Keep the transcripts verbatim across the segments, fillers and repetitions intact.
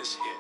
this hit.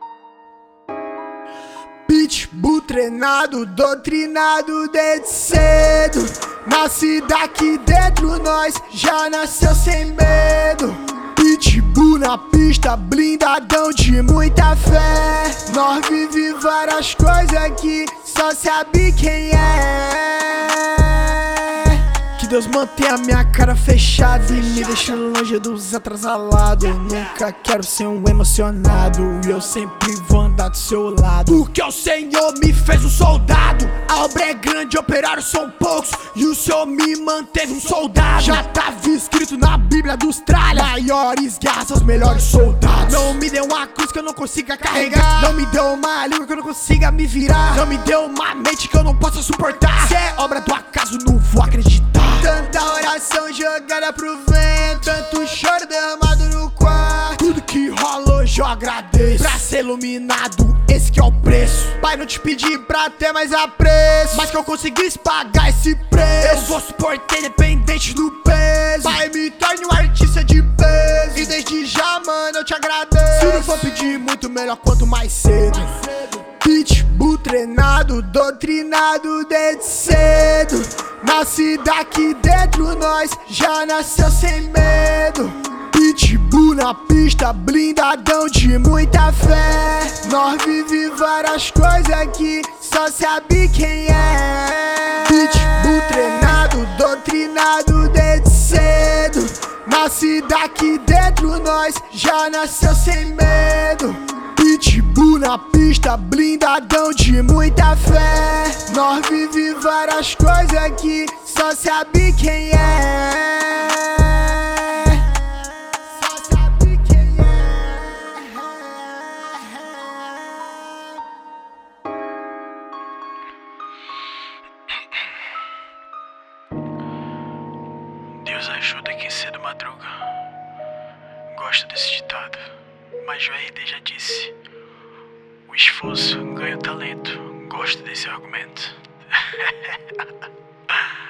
Pitbull treinado, doutrinado desde cedo. Nasce daqui dentro, nós já nasceu sem medo. Pitbull na pista, blindadão de muita fé. Nós vive várias coisas que só sabe quem é. Que Deus mantenha minha cara fechada e me deixa longe dos atrasalados. Eu nunca quero ser um emocionado e eu sempre vou andar do seu lado. Porque o Senhor me fez um soldado. A obra é grande, operários são poucos e o Senhor me manteve um soldado. Já tava escrito na Bíblia dos tralhas: maiores guerras são os melhores soldados. Não me deu uma cruz que eu não consiga carregar. Não me deu uma língua que eu não consiga me virar. Não me deu uma mente que eu não possa suportar. Se é obra do acaso, não vou acreditar. Tanta oração jogada pro vento, tanto choro derramado no quarto. Tudo que rola hoje eu agradeço. Pra ser iluminado, esse que é o preço. Pai, não te pedi pra ter mais apreço, mas que eu conseguisse pagar esse preço. Eu vou suportar independente do peso. Pai, me torne um artista de peso. E desde já, mano, eu te agradeço. Se não for pedir muito, melhor quanto mais cedo. Pitbull treinado, doutrinado desde cedo. Nasce daqui dentro, nós já nasceu sem medo. Pitbull na pista, blindadão de muita fé. Nós vive várias coisas que só sabe quem é. Pitbull treinado, doutrinado desde cedo. Nasce daqui dentro, nós já nasceu sem medo. Pitbull na pista, blindadão de muita fé. Nós vive várias coisas que só sabe quem é. Só sabe quem é. Deus ajuda quem cedo madruga. Gosto desse ditado, mas o R D já disse: o esforço ganha o talento. Gosto desse argumento.